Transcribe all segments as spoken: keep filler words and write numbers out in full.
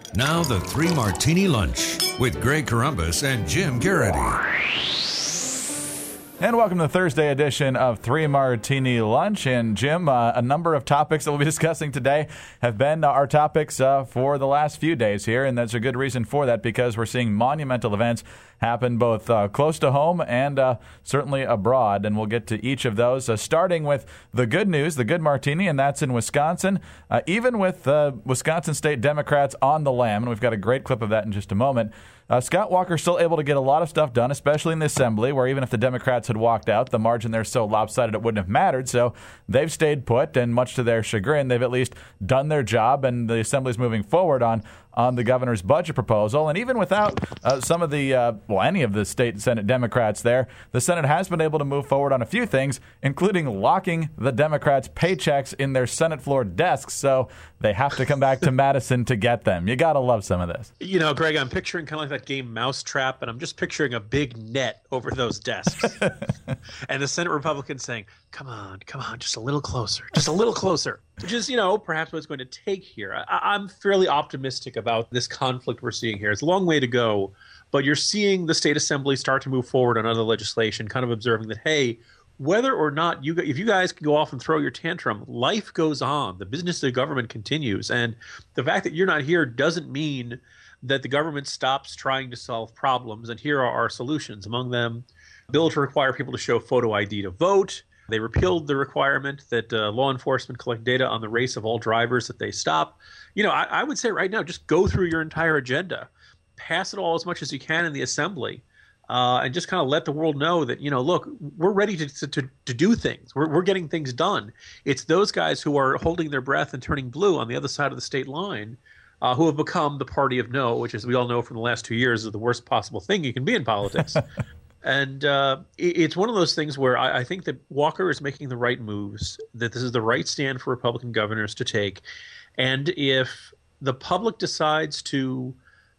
Now the Three Martini Lunch with Greg Corombos and Jim Garrity. And welcome to the Thursday edition of Three Martini Lunch. And Jim, uh, a number of topics that we'll be discussing today have been our topics uh, for the last few days here. And there's a good reason for that, because we're seeing monumental events happen both uh, close to home and uh, certainly abroad. And we'll get to each of those, uh, starting with the good news, the good martini, and that's in Wisconsin. Uh, even with uh, Wisconsin State Democrats on the lam, and we've got a great clip of that in just a moment, Uh, Scott Walker still able to get a lot of stuff done, especially in the Assembly, where even if the Democrats had walked out, the margin there is so lopsided it wouldn't have mattered. So they've stayed put, and much to their chagrin, they've at least done their job, and the Assembly's moving forward on on the governor's budget proposal. And even without uh, some of the, uh, well, any of the state and Senate Democrats there, the Senate has been able to move forward on a few things, including locking the Democrats' paychecks in their Senate floor desks, so they have to come back to Madison to get them. You got to love some of this. You know, Greg, I'm picturing kind of like that game Mousetrap, and I'm just picturing a big net over those desks. And the Senate Republicans saying, come on, come on, just a little closer, just a little closer. Which is, you know, perhaps what it's going to take here. I, I'm fairly optimistic about this conflict we're seeing here. It's a long way to go, but you're seeing the state assembly start to move forward on other legislation, kind of observing that, hey, whether or not you, if you guys can go off and throw your tantrum, life goes on. The business of the government continues. And the fact that you're not here doesn't mean that the government stops trying to solve problems. And here are our solutions. Among them, a bill to require people to show photo I D to vote. They repealed the requirement that uh, law enforcement collect data on the race of all drivers that they stop. You know, I, I would say right now, just go through your entire agenda, pass it all as much as you can in the assembly, uh, and just kind of let the world know that, you know, look, we're ready to to, to do things. We're, we're getting things done. It's those guys who are holding their breath and turning blue on the other side of the state line uh, who have become the party of no, which, as we all know from the last two years, is the worst possible thing you can be in politics. And uh, it's one of those things where I, I think that Walker is making the right moves, that this is the right stand for Republican governors to take. And if the public decides to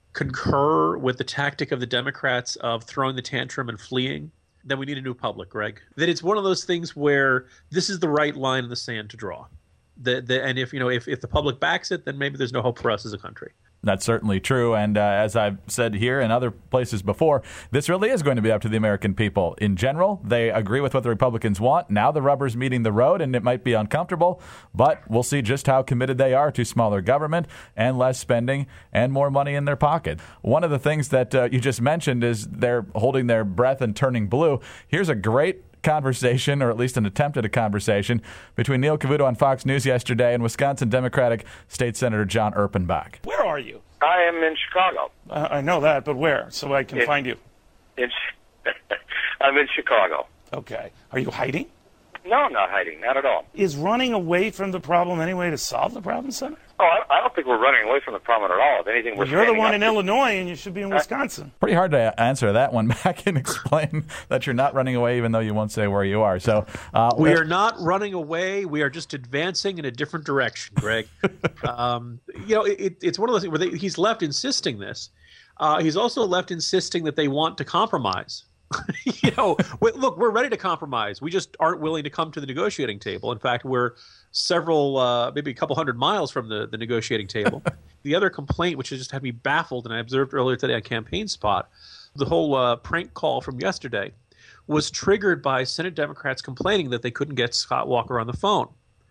concur with the tactic of the Democrats of throwing the tantrum and fleeing, then we need a new public, Greg. That it's one of those things where this is the right line in the sand to draw. The, the, and if, you know, if, if the public backs it, then maybe there's no hope for us as a country. That's certainly true. And uh, as I've said here and other places before, this really is going to be up to the American people. In general, they agree with what the Republicans want. Now the rubber's meeting the road, and it might be uncomfortable, but we'll see just how committed they are to smaller government and less spending and more money in their pocket. One of the things that uh, you just mentioned is they're holding their breath and turning blue. Here's a great conversation, or at least an attempt at a conversation, between Neil Cavuto on Fox News yesterday and Wisconsin Democratic State Senator John Erpenbach. Where are you? I am in Chicago. Uh, I know that, but where? So I can it, find you. It's I'm in Chicago. Okay. Are you hiding? No, I'm not hiding. Not at all. Is running away from the problem any way to solve the problem, Senator? Oh, I, I don't think we're running away from the problem at all. If anything, we're well, you're the one in to... Illinois, and you should be in Wisconsin. Pretty hard to answer that one back and explain that you're not running away, even though you won't say where you are. So uh, we are not running away. We are just advancing in a different direction, Greg. um, you know, it, it's one of those things where they, he's left insisting this. Uh, he's also left insisting that they want to compromise. you know, we, look, we're ready to compromise. We just aren't willing to come to the negotiating table. In fact, we're several, uh, maybe a couple hundred miles from the, the negotiating table. The other complaint, which has just had me baffled, and I observed earlier today on Campaign Spot, the whole uh, prank call from yesterday was triggered by Senate Democrats complaining that they couldn't get Scott Walker on the phone.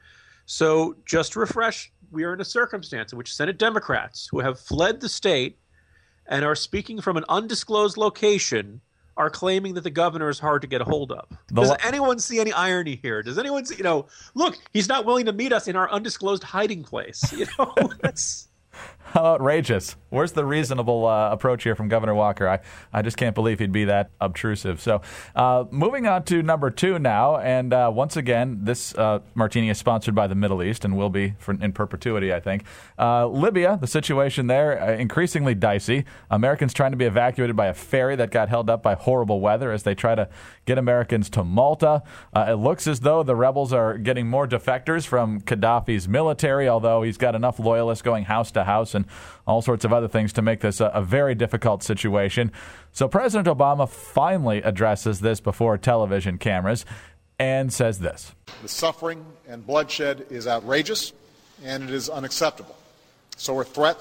So just to refresh, we are in a circumstance in which Senate Democrats who have fled the state and are speaking from an undisclosed location are claiming that the governor is hard to get a hold of. Does lo- anyone see any irony here? Does anyone see, you know, look, he's not willing to meet us in our undisclosed hiding place. You know, that's... How outrageous. Where's the reasonable uh, approach here from Governor Walker? I, I just can't believe he'd be that obtrusive. So uh, moving on to number two now, and uh, once again, this uh, martini is sponsored by the Middle East and will be for, in perpetuity, I think. Uh, Libya, the situation there, uh, increasingly dicey. Americans trying to be evacuated by a ferry that got held up by horrible weather as they try to get Americans to Malta. Uh, it looks as though the rebels are getting more defectors from Gaddafi's military, although he's got enough loyalists going house to house and all sorts of other things to make this a, a very difficult situation. So President Obama finally addresses this before television cameras and says this. The suffering and bloodshed is outrageous, and it is unacceptable. So are threats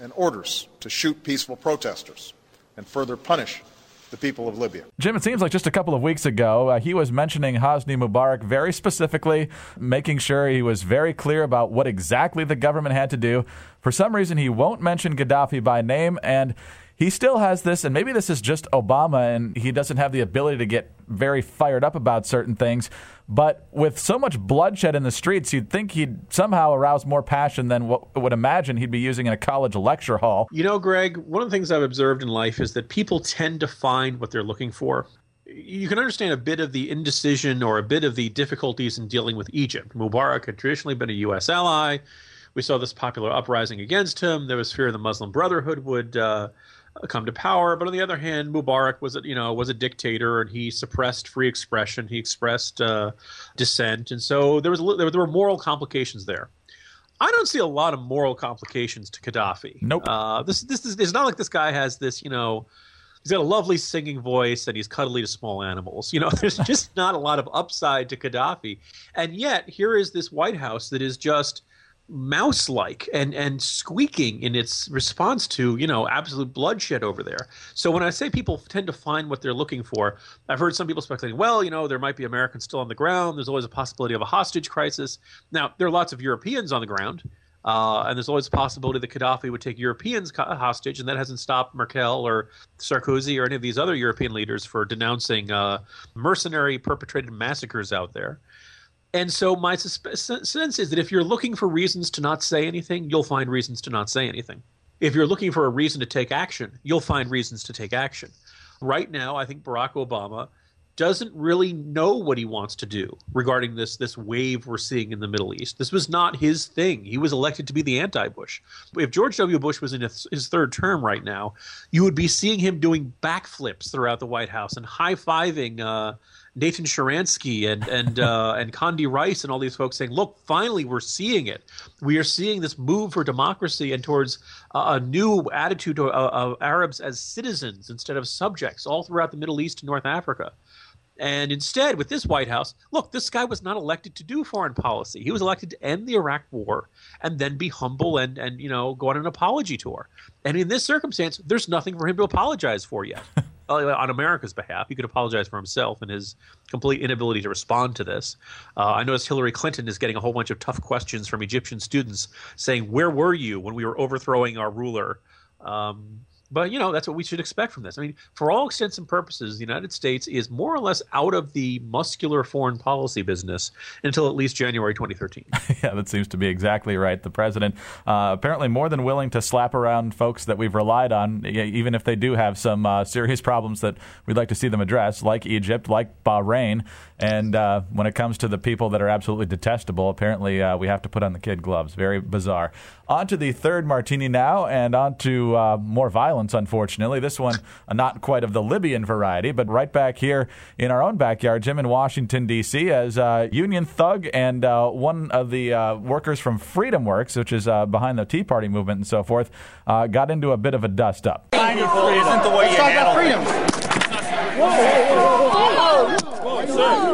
and orders to shoot peaceful protesters and further punish the people of Libya. Jim, it seems like just a couple of weeks ago, uh, he was mentioning Hosni Mubarak very specifically, making sure he was very clear about what exactly the government had to do. For some reason, he won't mention Gaddafi by name, and he still has this, and maybe this is just Obama, and he doesn't have the ability to get very fired up about certain things. But with so much bloodshed in the streets, you'd think he'd somehow arouse more passion than what I would imagine he'd be using in a college lecture hall. You know, Greg, one of the things I've observed in life is that people tend to find what they're looking for. You can understand a bit of the indecision or a bit of the difficulties in dealing with Egypt. Mubarak had traditionally been a U S ally. We saw this popular uprising against him. There was fear the Muslim Brotherhood would uh, come to power. But on the other hand, Mubarak was, a, you know, was a dictator, and he suppressed free expression. He expressed uh, dissent, and so there was a, there, there were moral complications there. I don't see a lot of moral complications to Gaddafi. Nope. Uh, this this is it's not like this guy has this, you know. He's got a lovely singing voice, and he's cuddly to small animals. You know, there's just not a lot of upside to Gaddafi. And yet, here is this White House that is just mouse-like and, and squeaking in its response to, you know, absolute bloodshed over there. So when I say people tend to find what they're looking for, I've heard some people speculating, well, you know, there might be Americans still on the ground. There's always a possibility of a hostage crisis. Now, there are lots of Europeans on the ground. Uh, and there's always a possibility that Gaddafi would take Europeans hostage, and that hasn't stopped Merkel or Sarkozy or any of these other European leaders for denouncing uh, mercenary perpetrated massacres out there. And so my susp- sense is that if you're looking for reasons to not say anything, you'll find reasons to not say anything. If you're looking for a reason to take action, you'll find reasons to take action. Right now, I think Barack Obama doesn't really know what he wants to do regarding this this wave we're seeing in the Middle East. This was not his thing. He was elected to be the anti-Bush. If George W. Bush was in his, his third term right now, you would be seeing him doing backflips throughout the White House and high-fiving uh, Nathan Sharansky and and uh, and Condi Rice and all these folks saying, look, finally we're seeing it. We are seeing this move for democracy and towards uh, a new attitude of, of Arabs as citizens instead of subjects all throughout the Middle East and North Africa. And instead, with this White House, look, this guy was not elected to do foreign policy. He was elected to end the Iraq war and then be humble and, and you know, go on an apology tour. And in this circumstance, there's nothing for him to apologize for yet. On America's behalf, he could apologize for himself and his complete inability to respond to this. Uh, I noticed Hillary Clinton is getting a whole bunch of tough questions from Egyptian students saying, where were you when we were overthrowing our ruler? Um, But, you know, that's what we should expect from this. I mean, for all intents and purposes, the United States is more or less out of the muscular foreign policy business until at least January twenty thirteen. Yeah, that seems to be exactly right. The president uh, apparently more than willing to slap around folks that we've relied on, even if they do have some uh, serious problems that we'd like to see them address, like Egypt, like Bahrain. And uh, when it comes to the people that are absolutely detestable, apparently uh, we have to put on the kid gloves. Very bizarre. On to the third martini now, and on to uh, more violence, unfortunately. This one uh, not quite of the Libyan variety, but right back here in our own backyard, Jim, in Washington, D C, as uh, union thug and uh, one of the uh, workers from Freedom Works, which is uh, behind the Tea Party movement and so forth, uh, got into a bit of a dust-up. Isn't the way you handle freedom. Whoa, whoa, whoa, whoa,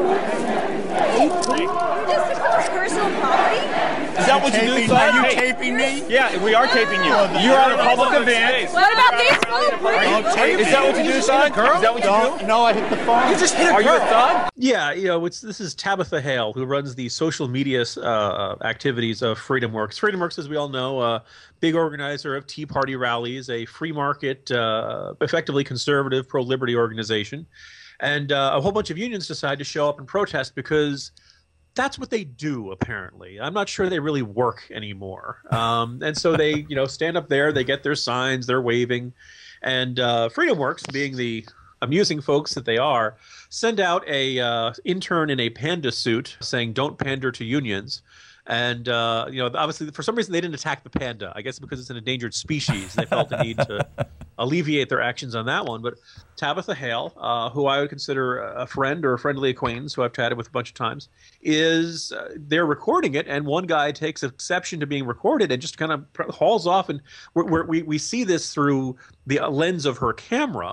whoa. You just discussed personal property? Is that what you do, son? Are you taping me? Yeah, we are taping you. You're on a public event. What about these people? Is that what you do, son? Is that what you do? No, I hit the phone. You just hit a girl. Are you a thug? Yeah, you know, it's, this is Tabitha Hale, who runs the social media uh, activities of Freedom Works. Freedom Works, as we all know, a uh, big organizer of Tea Party rallies, a free market, uh, effectively conservative, pro-liberty organization. And uh, a whole bunch of unions decide to show up and protest because that's what they do, apparently. I'm not sure they really work anymore. Um, and so they, you know, stand up there, they get their signs, they're waving. And uh, Freedom Works, being the amusing folks that they are, send out a uh, intern in a panda suit saying, don't pander to unions. And, uh, you know, obviously, for some reason, they didn't attack the panda. I guess because it's an endangered species. They felt the need to alleviate their actions on that one. But Tabitha Hale, uh, who I would consider a friend or a friendly acquaintance who I've chatted with a bunch of times, is uh, they're recording it. And one guy takes exception to being recorded and just kind of hauls off. And we're, we're, we we see this through the lens of her camera.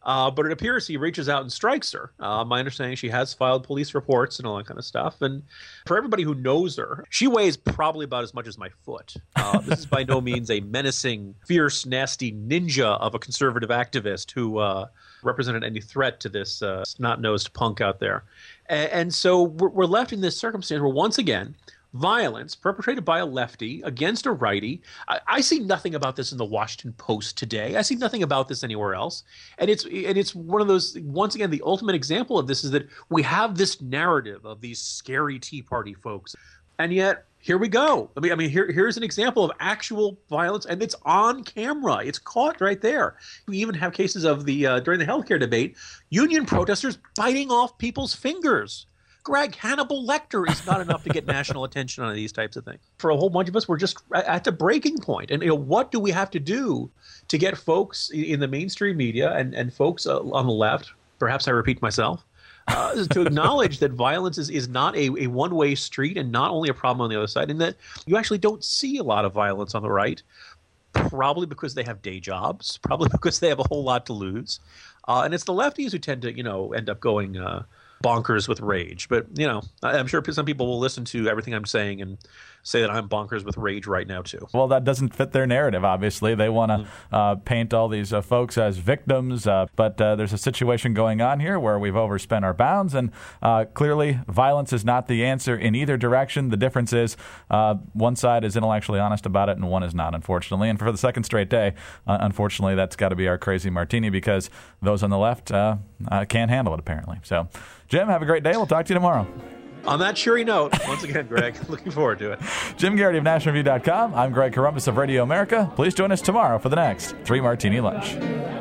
Uh, but it appears he reaches out and strikes her. Uh, my understanding, she has filed police reports and all that kind of stuff. And for everybody who knows her, she weighs probably about as much as my foot. Uh, this is by no means a menacing, fierce, nasty ninja of a conservative activist who uh, represented any threat to this uh, snot-nosed punk out there. And, and so we're, we're left in this circumstance where, once again, violence perpetrated by a lefty against a righty. I, I see nothing about this in the Washington Post today. I see nothing about this anywhere else. And it's and it's one of those, once again, the ultimate example of this is that we have this narrative of these scary Tea Party folks. And yet, here we go. I mean, I mean, here here's an example of actual violence, and it's on camera. It's caught right there. We even have cases of the uh, during the healthcare debate, union protesters biting off people's fingers. Greg, Hannibal Lecter is not enough to get national attention on these types of things. For a whole bunch of us, we're just at the breaking point. And you know, what do we have to do to get folks in the mainstream media and, and folks uh, on the left, perhaps I repeat myself, uh, to acknowledge that violence is, is not a, a one-way street and not only a problem on the other side, and that you actually don't see a lot of violence on the right, probably because they have day jobs, probably because they have a whole lot to lose. Uh, and it's the lefties who tend to, you know, end up going uh, bonkers with rage. But, you know, I'm sure some people will listen to everything I'm saying and say that I'm bonkers with rage right now, too. Well, that doesn't fit their narrative, obviously. They want to mm-hmm. uh, paint all these uh, folks as victims, uh, but uh, there's a situation going on here where we've overspent our bounds, and uh, clearly violence is not the answer in either direction. The difference is uh, one side is intellectually honest about it and one is not, unfortunately. And for the second straight day, uh, unfortunately, that's got to be our crazy martini because those on the left uh, uh, can't handle it, apparently. So, Jim, have a great day. We'll talk to you tomorrow. On that cheery note, once again, Greg, looking forward to it. Jim Garrity of National Review dot com. I'm Greg Corombos of Radio America. Please join us tomorrow for the next Three Martini Lunch.